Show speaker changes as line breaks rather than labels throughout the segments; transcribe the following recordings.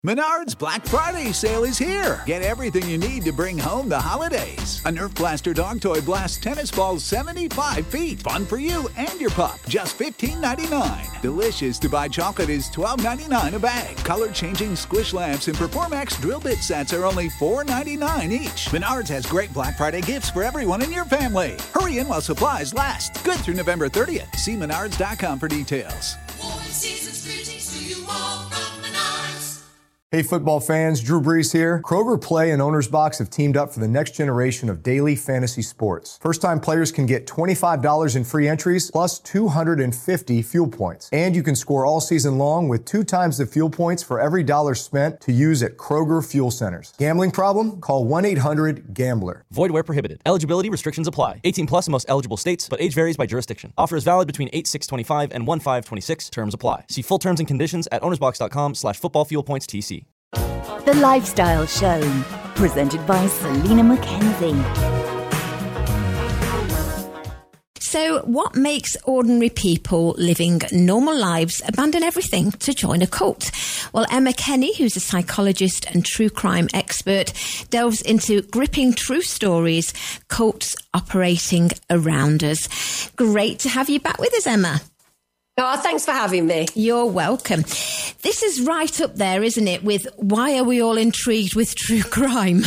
Menards Black Friday sale is here. Get everything you need to bring home the holidays. A Nerf Blaster dog toy blasts tennis balls 75 feet. Fun for you and your pup. Just $15.99. Delicious Dubai chocolate is $12.99 a bag. Color-changing squish lamps and Performax drill bit sets are only $4.99 each. Menards has great Black Friday gifts for everyone in your family. Hurry in while supplies last. Good through November 30th. See menards.com for details.
Hey football fans, Drew Brees here. Kroger Play and Owner's Box have teamed up for the next generation of daily fantasy sports. First-time players can get $25 in free entries plus 250 fuel points. And you can score all season long with 2 times the fuel points for every dollar spent to use at Kroger Fuel Centers. Gambling problem? Call 1-800-GAMBLER.
Void where prohibited. Eligibility restrictions apply. 18 plus in most eligible states, but age varies by jurisdiction. Offer is valid between 8/6/25 and 1/5/26. Terms apply. See full terms and conditions at ownersbox.com/footballfuelpointstc.
The Lifestyle Show, presented by Selena McKenzie.
So what makes ordinary people living normal lives abandon everything to join a cult? Well, Emma Kenny, who's a psychologist and true crime expert, delves into gripping true stories, cults operating around us. Great to have you back with us, Emma.
Oh, thanks for having me.
You're welcome. This is right up there, isn't it, with why are we all intrigued with true crime?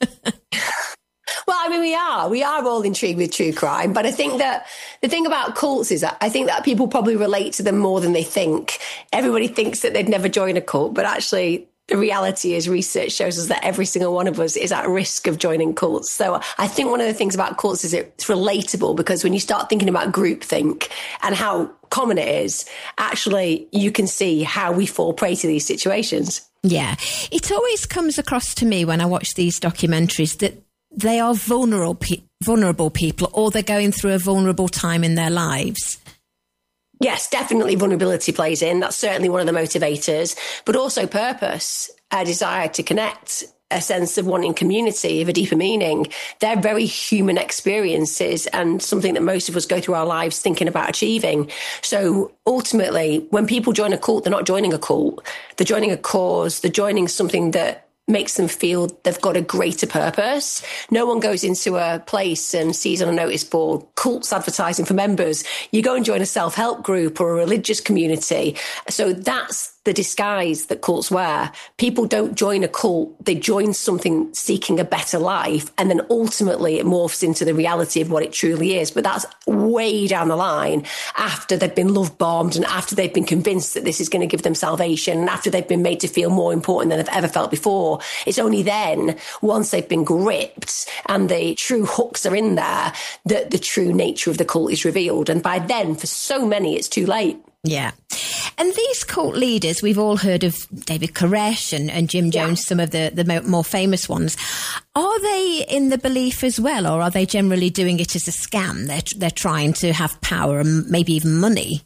Well, I mean, we are all intrigued with true crime, but I think that the thing about cults is that I think that people probably relate to them more than they think. Everybody thinks that they'd never join a cult, but actually the reality is research shows us that every single one of us is at risk of joining cults. So I think one of the things about cults is it's relatable, because when you start thinking about groupthink and how common it is, actually you can see how we fall prey to these situations.
Yeah, it always comes across to me when I watch these documentaries that they are vulnerable people, or they're going through a vulnerable time in their lives.
Yes, definitely vulnerability plays in. That's certainly one of the motivators, but also purpose, a desire to connect, a sense of wanting community, of a deeper meaning. They're very human experiences and something that most of us go through our lives thinking about achieving. So ultimately, when people join a cult, they're not joining a cult. They're joining a cause. They're joining something that makes them feel they've got a greater purpose. No one goes into a place and sees on a notice board cults advertising for members. You go and join a self-help group or a religious community. So that's the disguise that cults wear. People don't join a cult. They join something seeking a better life. And then ultimately it morphs into the reality of what it truly is. But that's way down the line, after they've been love bombed and after they've been convinced that this is going to give them salvation, and after they've been made to feel more important than they've ever felt before. It's only then, once they've been gripped and the true hooks are in there, that the true nature of the cult is revealed. And by then, for so many, it's too late.
Yeah. And these cult leaders, we've all heard of David Koresh and Jim Jones, some of the more famous ones. Are they in the belief as well, or are they generally doing it as a scam? They're trying to have power and maybe even money.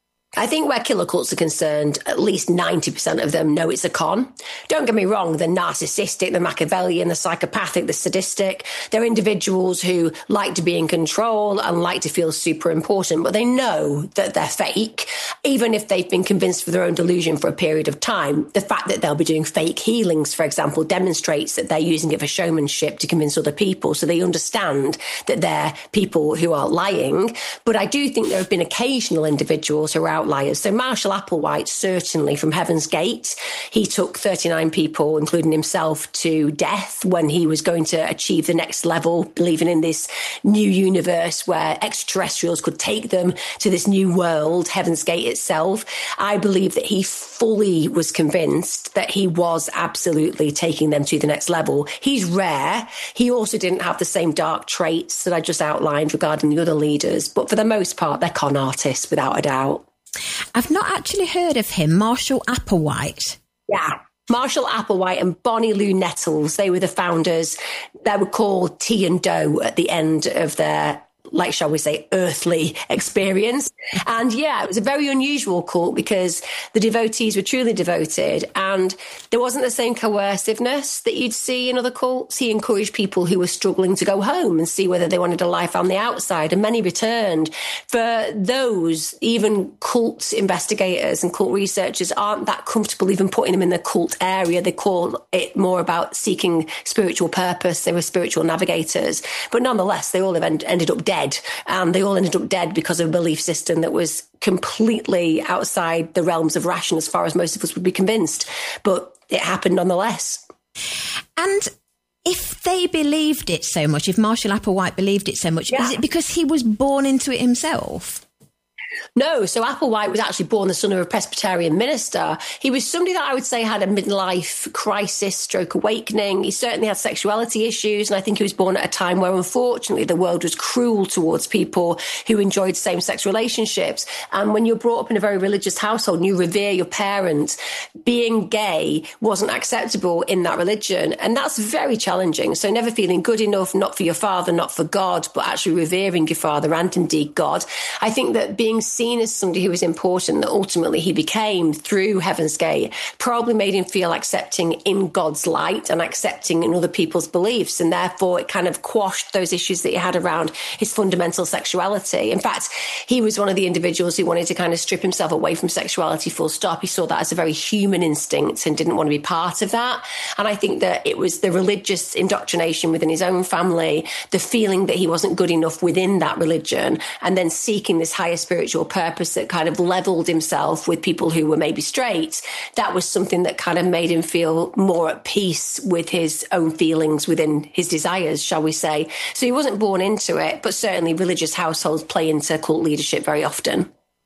I think where killer cults are concerned, at least 90% of them know it's a con. Don't get me wrong, they're narcissistic, they're Machiavellian, they're psychopathic, they're sadistic. They're individuals who like to be in control and like to feel super important, but they know that they're fake. Even if they've been convinced for their own delusion for a period of time, the fact that they'll be doing fake healings, for example, demonstrates that they're using it for showmanship to convince other people. So they understand that they're people who are lying. But I do think there have been occasional individuals who are outliers. So Marshall Applewhite, certainly from Heaven's Gate, he took 39 people, including himself, to death when he was going to achieve the next level, believing in this new universe where extraterrestrials could take them to this new world, Heaven's Gate itself. I believe that he fully was convinced that he was absolutely taking them to the next level. He's rare. He also didn't have the same dark traits that I just outlined regarding the other leaders, but for the most part, they're con artists without a doubt.
I've not actually heard of him. Marshall Applewhite.
Yeah. Marshall Applewhite and Bonnie Lou Nettles, they were the founders. They were called T and Doe at the end of their like, shall we say, earthly experience. And yeah, it was a very unusual cult because the devotees were truly devoted and there wasn't the same coerciveness that you'd see in other cults. He encouraged people who were struggling to go home and see whether they wanted a life on the outside, and many returned. For those, even cult investigators and cult researchers aren't that comfortable even putting them in the cult area. They call it more about seeking spiritual purpose. They were spiritual navigators. But nonetheless, they all have ended up dead. And they all ended up dead because of a belief system that was completely outside the realms of ration as far as most of us would be convinced. But it happened nonetheless.
And if they believed it so much, if Marshall Applewhite believed it so much, is it because he was born into it himself?
No, so Applewhite was actually born the son of a Presbyterian minister. He was somebody that I would say had a midlife crisis stroke awakening. He certainly had sexuality issues, and I think he was born at a time where, unfortunately, the world was cruel towards people who enjoyed same-sex relationships. And when you're brought up in a very religious household and you revere your parents, being gay wasn't acceptable in that religion. And that's very challenging. So never feeling good enough, not for your father, not for God, but actually revering your father and indeed God. I think that being seen as somebody who was important, that ultimately he became through Heaven's Gate, probably made him feel accepting in God's light and accepting in other people's beliefs. And therefore it kind of quashed those issues that he had around his fundamental sexuality. In fact, he was one of the individuals who wanted to kind of strip himself away from sexuality full stop. He saw that as a very human instinct and didn't want to be part of that. And I think that it was the religious indoctrination within his own family, the feeling that he wasn't good enough within that religion, and then seeking this higher spiritual purpose that kind of leveled himself with people who were maybe straight. That was something that kind of made him feel more at peace with his own feelings within his desires, shall we say. So he wasn't born into it, but certainly religious households play into cult leadership very often.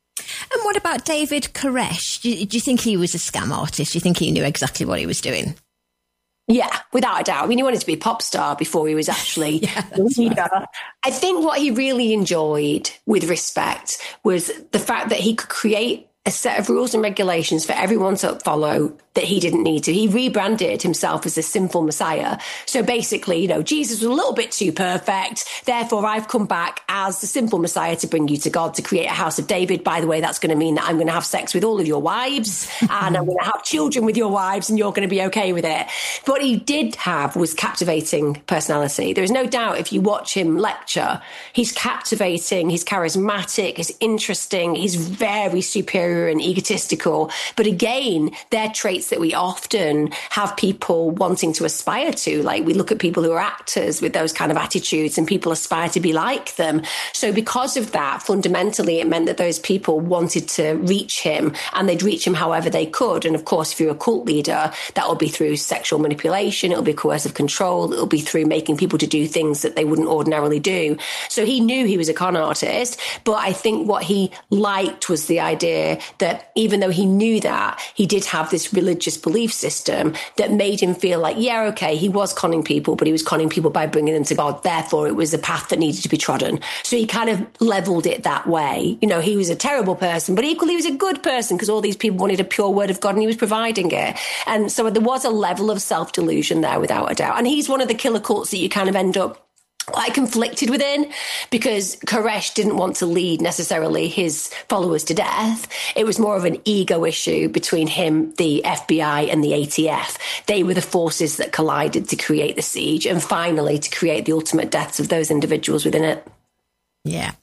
And what about David Koresh? Do you think he was a scam artist? Do you think he knew exactly what he was doing?
Yeah, without a doubt. I mean, he wanted to be a pop star before he was actually the leader. Right. I think what he really enjoyed with respect was the fact that he could create a set of rules and regulations for everyone to follow that he didn't need to. He rebranded himself as a sinful Messiah. So basically, Jesus was a little bit too perfect. Therefore, I've come back as the sinful Messiah to bring you to God, to create a house of David. By the way, that's going to mean that I'm going to have sex with all of your wives and I'm going to have children with your wives and you're going to be okay with it. But what he did have was captivating personality. There is no doubt if you watch him lecture, he's captivating, he's charismatic, he's interesting, he's very superior and egotistical. But again, they're traits that we often have people wanting to aspire to. Like we look at people who are actors with those kind of attitudes and people aspire to be like them. So because of that, fundamentally, it meant that those people wanted to reach him and they'd reach him however they could. And of course, if you're a cult leader, that will be through sexual manipulation. It'll be coercive control. It'll be through making people to do things that they wouldn't ordinarily do. So he knew he was a con artist, but I think what he liked was the idea that even though he knew that, he did have this religious belief system that made him feel like, yeah, okay, he was conning people, but he was conning people by bringing them to God. Therefore, it was a path that needed to be trodden. So he kind of leveled it that way. He was a terrible person, but equally he was a good person because all these people wanted a pure word of God and he was providing it. And so there was a level of self-delusion there without a doubt. And he's one of the killer cults that you kind of end up quite conflicted within, because Koresh didn't want to lead necessarily his followers to death. It was more of an ego issue between him, the FBI and the ATF. They were the forces that collided to create the siege and finally to create the ultimate deaths of those individuals within it.
Yeah.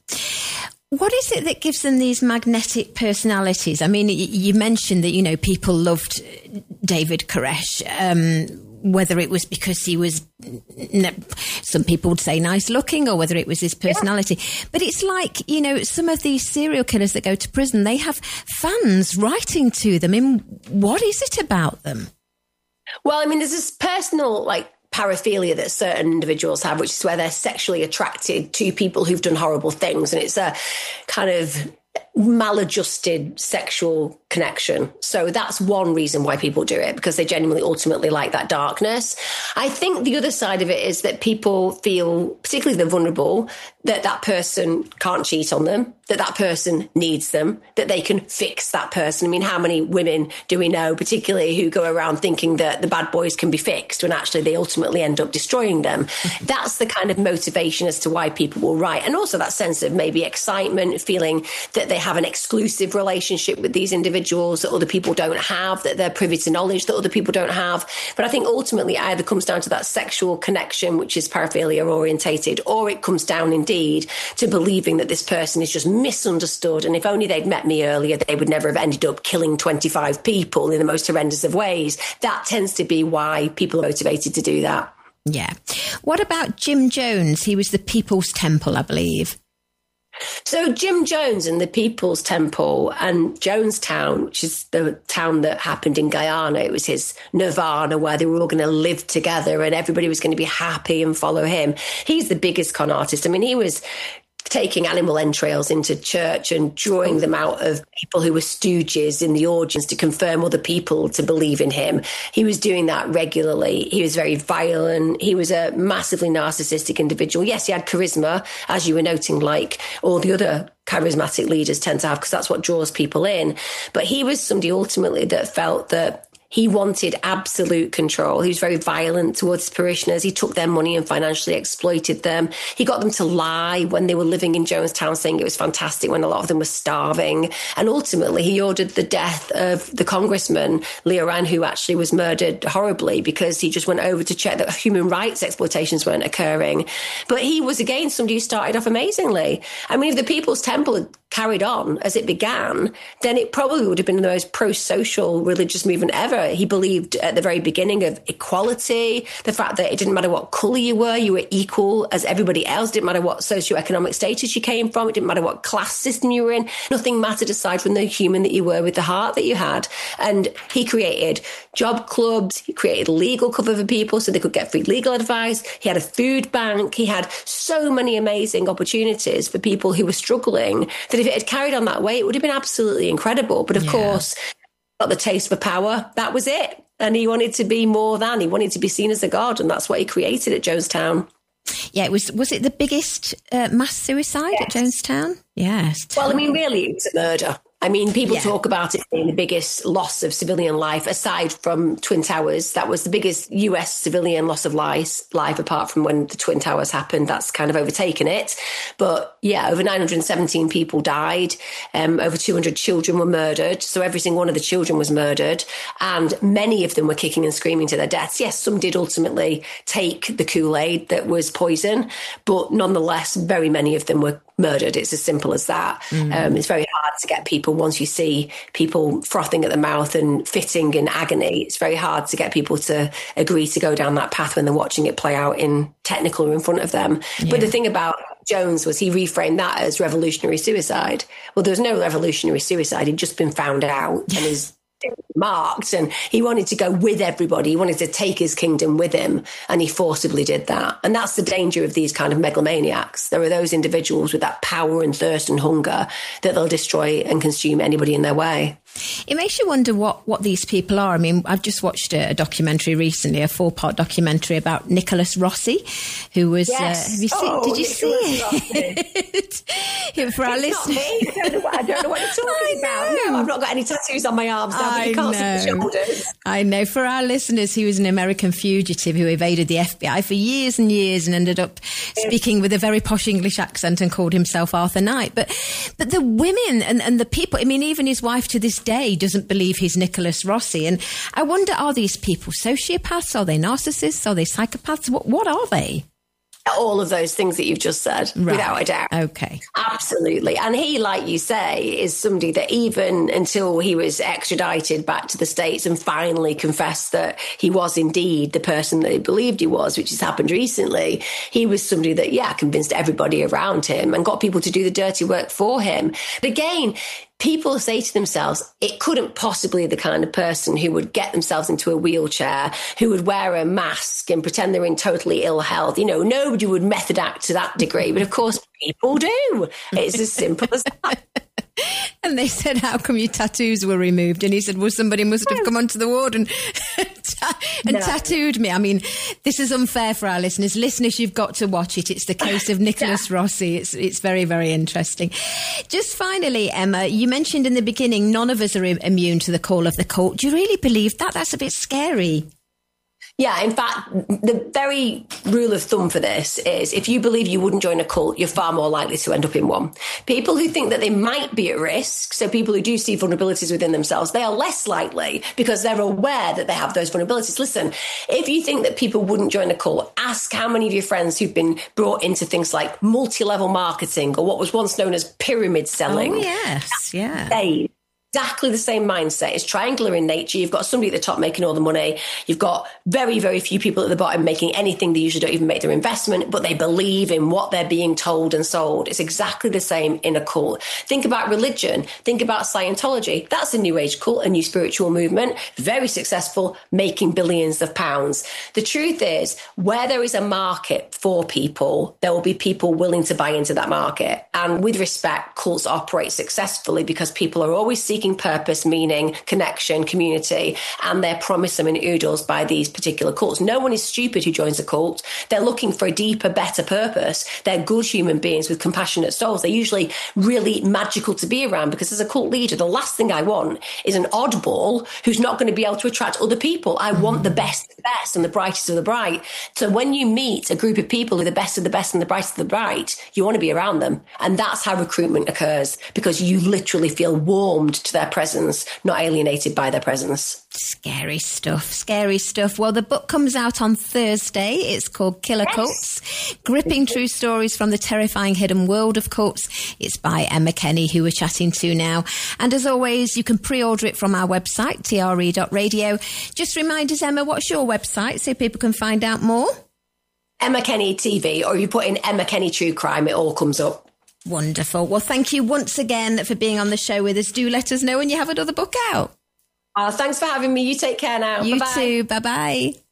What is it that gives them these magnetic personalities? I mean, you mentioned that, people loved David Koresh, whether it was because he was, some people would say nice looking, or whether it was his personality. Yeah. But it's like, some of these serial killers that go to prison, they have fans writing to them. What is it about them?
Well, I mean, there's this personal, paraphilia that certain individuals have, which is where they're sexually attracted to people who've done horrible things. And it's a kind of maladjusted sexual connection. So that's one reason why people do it, because they genuinely ultimately like that darkness. I think the other side of it is that people feel, particularly the vulnerable, that that person can't cheat on them, that that person needs them, that they can fix that person. I mean, how many women do we know, particularly who go around thinking that the bad boys can be fixed when actually they ultimately end up destroying them? That's the kind of motivation as to why people will write. And also that sense of maybe excitement, feeling that they have an exclusive relationship with these individuals that other people don't have, that they're privy to knowledge that other people don't have. But I think ultimately it either comes down to that sexual connection, which is paraphilia orientated, or it comes down indeed to believing that this person is just misunderstood. And if only they'd met me earlier, they would never have ended up killing 25 people in the most horrendous of ways. That tends to be why people are motivated to do that.
Yeah. What about Jim Jones? He was the People's Temple, I believe.
So Jim Jones and the People's Temple and Jonestown, which is the town that happened in Guyana, it was his nirvana where they were all going to live together and everybody was going to be happy and follow him. He's the biggest con artist. I mean, he was taking animal entrails into church and drawing them out of people who were stooges in the audience to confirm other people to believe in him. He was doing that regularly. He was very violent. He was a massively narcissistic individual. Yes, he had charisma, as you were noting, like all the other charismatic leaders tend to have, because that's what draws people in. But he was somebody ultimately that felt that he wanted absolute control. He was very violent towards his parishioners. He took their money and financially exploited them. He got them to lie when they were living in Jonestown, saying it was fantastic when a lot of them were starving. And ultimately, he ordered the death of the congressman, Leo Ryan, who actually was murdered horribly because he just went over to check that human rights exploitations weren't occurring. But he was, again, somebody who started off amazingly. I mean, if the People's Temple had carried on as it began, then it probably would have been the most pro-social religious movement ever. He believed at the very beginning of equality, the fact that it didn't matter what colour you were equal as everybody else. It didn't matter what socioeconomic status you came from. It didn't matter what class system you were in. Nothing mattered aside from the human that you were with the heart that you had. And he created job clubs. He created legal cover for people so they could get free legal advice. He had a food bank. He had so many amazing opportunities for people who were struggling that if it had carried on that way, it would have been absolutely incredible. But of course, got the taste for power. That was it. And he wanted to be more than. He wanted to be seen as a god. And that's what he created at Jonestown.
Yeah, was it the biggest mass suicide at Jonestown? Yes.
Well, I mean, really, it was a murder. I mean, people talk about it being the biggest loss of civilian life, aside from Twin Towers. That was the biggest US civilian loss of life, apart from when the Twin Towers happened. That's kind of overtaken it. But yeah, over 917 people died. Over 200 children were murdered. So every single one of the children was murdered. And many of them were kicking and screaming to their deaths. Yes, some did ultimately take the Kool-Aid that was poison, but nonetheless, very many of them were murdered. It's as simple as that. It's very hard to get people, once you see people frothing at the mouth and fitting in agony, it's very hard to get people to agree to go down that path when they're watching it play out in Technicolor in front of them. But the thing about Jones was he reframed that as revolutionary suicide. Well, there was no revolutionary suicide. He'd just been found out and is marked, and he wanted to go with everybody. He wanted to take his kingdom with him, and he forcibly did that. And that's the danger of these kind of megalomaniacs. There are those individuals with that power and thirst and hunger that they'll destroy and consume anybody in their way.
It makes you wonder what these people are. I mean, I've just watched a documentary recently, a 4-part documentary about Nicholas Rossi, who was...
Yes.
Have you seen? Did you see it? For our listeners,
I don't know what you're talking about. No, I've not got any tattoos on my arms now, but you can't see the shoulders.
I know. For our listeners, he was an American fugitive who evaded the FBI for years and years and ended up speaking with a very posh English accent and called himself Arthur Knight. But the women and the people, I mean, even his wife to this day doesn't believe he's Nicholas Rossi. And I wonder, are these people sociopaths? Are they narcissists? Are they psychopaths? What are they?
All of those things that you've just said, without a doubt.
Okay.
Absolutely. And he, like you say, is somebody that even until he was extradited back to the States and finally confessed that he was indeed the person that he believed he was, which has happened recently, he was somebody that, convinced everybody around him and got people to do the dirty work for him. But again, people say to themselves, it couldn't possibly be the kind of person who would get themselves into a wheelchair, who would wear a mask and pretend they're in totally ill health. You know, nobody would method act to that degree. But of course, people do. It's as simple as that.
And they said, how come your tattoos were removed? And he said, well, somebody must have come onto the ward and tattooed me. I mean, this is unfair for our listeners. Listeners, you've got to watch it. It's the case of Nicholas Rossi. It's very, very interesting. Just finally, Emma, you mentioned in the beginning, none of us are immune to the call of the cult. Do you really believe that? That's a bit scary.
Yeah, in fact, the very rule of thumb for this is if you believe you wouldn't join a cult, you're far more likely to end up in one. People who think that they might be at risk, so people who do see vulnerabilities within themselves, they are less likely because they're aware that they have those vulnerabilities. Listen, if you think that people wouldn't join a cult, ask how many of your friends who've been brought into things like multi-level marketing or what was once known as pyramid selling.
Oh, yes, yeah.
Exactly the same mindset. It's triangular in nature. You've got somebody at the top making all the money. You've got very, very few people at the bottom making anything. They usually don't even make their investment, but they believe in what they're being told and sold. It's exactly the same in a cult. Think about religion. Think about Scientology. That's a new age cult, a new spiritual movement, very successful, making billions of pounds. The truth is, where there is a market for people, there will be people willing to buy into that market. And with respect, cults operate successfully because people are always seeking purpose, meaning, connection, community, and they're promised them in oodles by these particular cults. No one is stupid who joins a cult. They're looking for a deeper, better purpose. They're good human beings with compassionate souls. They're usually really magical to be around because as a cult leader, the last thing I want is an oddball who's not going to be able to attract other people. I want the best and the brightest of the bright. So when you meet a group of people who are the best of the best and the brightest of the bright, you want to be around them. And that's how recruitment occurs because you literally feel warmed to their presence, not alienated by their presence.
Scary stuff. Well, the book comes out on Thursday. It's called Killer Cults, Gripping True Stories from the Terrifying Hidden World of Cults. It's by Emma Kenny, who we're chatting to now. And as always, you can pre-order it from our website, tre.radio. Just remind us, Emma, what's your website so people can find out more?
Emma Kenny TV, or you put in Emma Kenny True Crime, it all comes up.
Wonderful. Well, thank you once again for being on the show with us. Do let us know when you have another book out.
Thanks for having me. You take care now.
You
Bye-bye.
too. Bye-bye.